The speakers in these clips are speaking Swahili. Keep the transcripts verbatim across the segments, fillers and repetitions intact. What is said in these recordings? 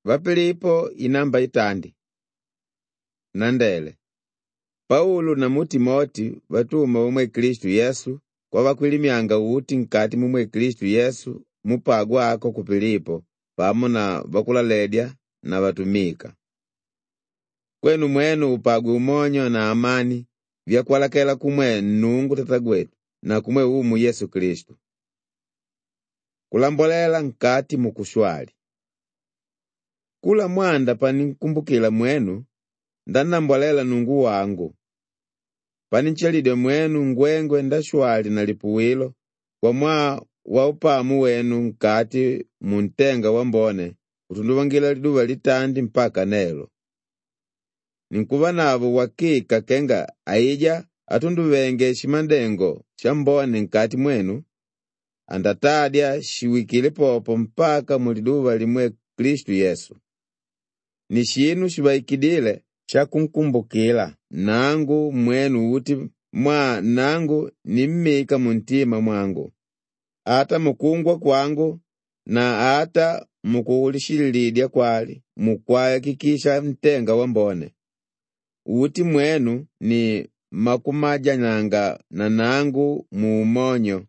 Vapilipo inamba itandi. Nandele. Paulo na Mutimoti vatuma umwe Kristu Yesu kwa vakwilimianga uti nkati mumwe Kristu Yesu mupagwa ako kupilipo pamo na vakulaledya na vatumika. Kwenu mwenu upagwe umonyo na amani vyakwalakela kumwe Nnungu Tatagwetu na kumwe umu Yesu Kristu. Kulambolela nkati mukushwali. Kula mwanda paninkumbukila mwenu ndanambolela Nungu wangu. Paninchelide mwenu ngwengwe ndashwali na lipuwilo kwa mwa wa upamu wenu nkati muntenga wambone utunduvangila liduva litandi mpaka nelo. Ninkuva navo wakika kenga aija atunduvenge shimandengo shambone nkati mwenu andatadya shiwikile popo mpaka muliduva limwe Kristu Yesu. Ni shinu shivaikidile shakunkumbukila nangu mwenu uti mwa nangu nimmika muntima mwangu. Ata mukungwa kwangu na ata mukuulishilidya kwali mukwaya kikisha mtenga wambone. Uti mwenu ni makumaja nanga na nangu muumonyo.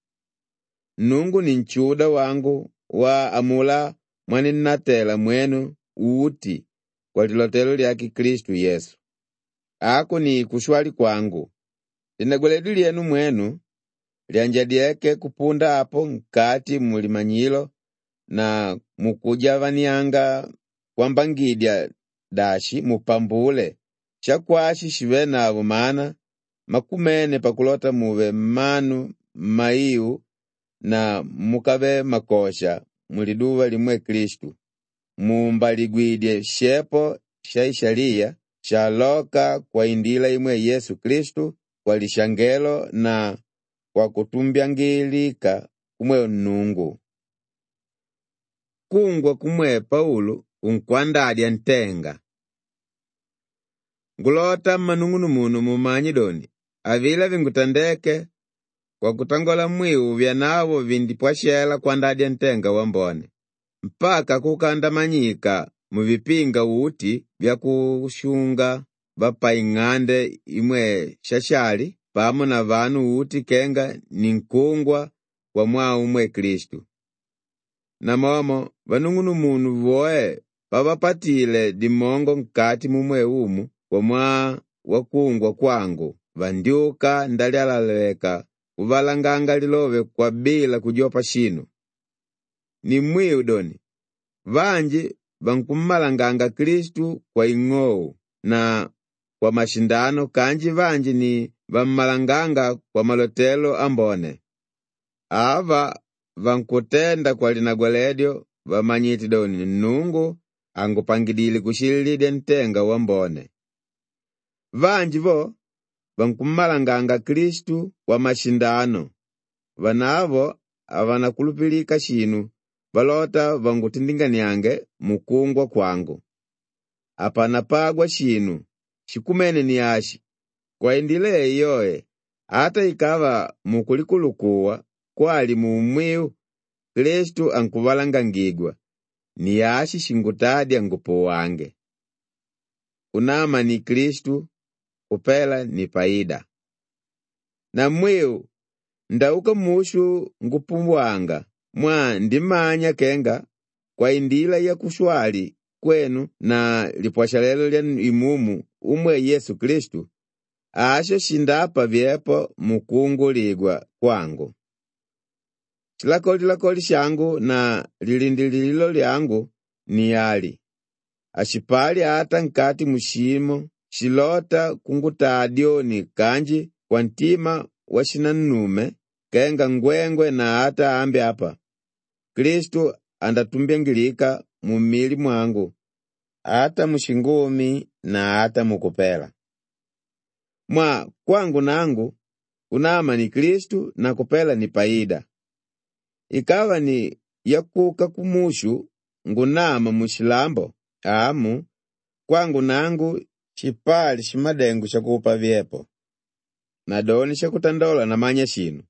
Nungu ni nchuda wangu wa amula mwaninatela mwenu uti kwa lilotelo lyaki Kristu Yesu. Ako ni kushwali kwangu. Linagweledi lyenu mwenu lyanjadieke kupunda hapo nkati mulimanyilo na mukujavanianga kwambangidya dashi mupambule chakwashi shive navo mana makumene pakulota muve manu maiu na mukave makosha muliduva limwe Kristu. Mumbaligwidye shepo shaishalia shaloka kwa indila imwe Yesu Kristu kwa lishangelo na kwa kutumbyangilika kumwe Nnungu. Kungwa kumwe Paulo unkwandadya ntenga. Ngulota manungunu munu mumanyidoni avila vingutandeke kwa kutangola mwiu vya navo vindipwashela kwandadya ntenga wambone mpaka kukandamanyika muvipinga uti vya kushunga vapaing'ande imwe shashali pamo na vanu uti kenga ninkungwa kwa mwa umwe Kristu. Na momo vanungunu munu voe pavapatile dimongo nkati mumwe umu kwa mwa wakungwa kwangu vandyuka ndalyalaleka kuvalanganga lilove kwa bila kujopa shinu. Ni mwiu doni vanji vankumalanganga Kristu kwa ing'ou na kwa mashindano kanji vanji ni vammalanganga kwa malotelo ambone. Ava vankutenda kwa linagwaledyo vamanyiti doni Nnungu angupangidili kushililide ntenga wambone. Vanji vo vankumalanganga Kristu kwa mashindano vanavo avanakulupilika shinu valota vangutindinganiange mukungwa kwangu. Apana pagwa shinu shikumene ni ashi kwa indile iyoe ata ikava mukulikulukuwa kwali muumwiu Kristu ankuvalangangigwa ni ashi shingutadya ngupo wange. Unama ni Kristu kupela ni paida. Na mwiu ndauka mushu ngupumbwanga mwa ndimanya kenga kwa indila ya kushwali kwenu na lipwashalelo lya imumu umwe Yesu Kristu asho shindapa vyepo mukunguligwa kwangu. Chilakoli lakoli shangu na lilindililo lyangu ni yali. Ashipali ata nkati mushimo shilota kungutadyoni kanji kwa ntima washinanume kenga ngwengwe na ata ambi hapa. Kristu andatumbengilika mumili mwangu ata mushingumi na ata mukupela. Mwa kwangu nangu unama ni Kristu na kupela ni paida. Ikawa ni yakuka kumushu ngunama mushilambo amu kwangu nangu chipali shimadengu shakupa vyepo. Nadoni shakutandola na manya shinu.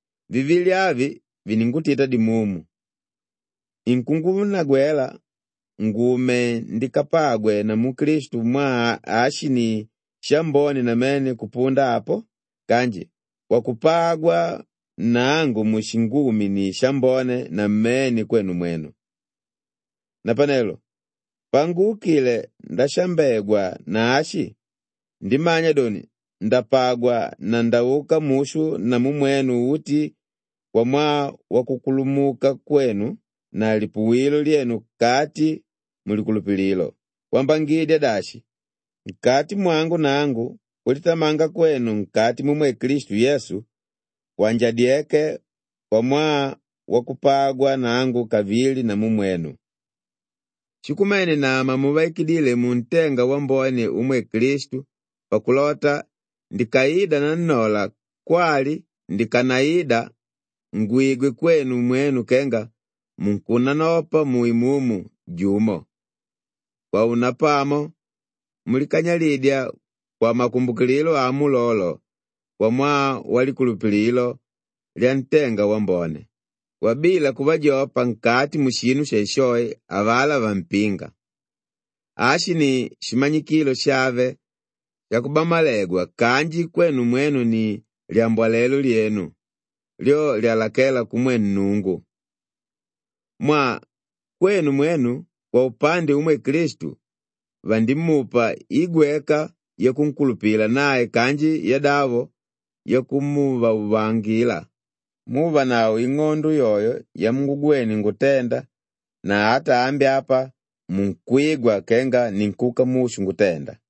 Vivili avi viningutita dimumu. Inkunguvu na gwela ngume ndikapagwe na mukristu mwa ashini shamboni na mene kupunda hapo kanji wakupagwa nangu mushingumi ni shambone na meni kwenu mwenu. Na panelo pangukile ndashambegwa na ashi ndimanya doni ndapagwa na ndauka mushu na mumwenu uti kwa mwa wakukulumuka kwenu na lipuwilo lienu kati mulikulupililo wambangide dashi nkati mwangu nangu ulitamanga kwenu nkati mumwe Kristu Yesu wanjadieke kwa mwa wakupagwa nangu kavili na mumwenu. Shikumene nama mubaikidile muntenga wambone umwe Kristu pakulota ndikaida na nola kwali ndikanaida ngwigwe kwenu mwenu kenga munkuna nopa muimumu jumo. Kwa unapamo mulikanyalidya kwa makumbukililo amulolo kwa mwa walikulupililo lya ntenga wambone wabila kubajopa nkati mushinu sheshoe avala vampinga. Ashi ni shimanyikilo shave yakubamalegwa kanji kwenu mwenu ni liambwalelo lienu lyo lyalakela kumwenu nungu. Mwa kwenu mwenu kwa upande umwe Kristu vandimupa igweka yakunkulupila naye kanji yadavo yakumuva uvangila muva nao ing'ondu yoyo ya mngugweni ngutenda na hata ambi apa munkwigwa kenga ninkuka mushu ngutenda.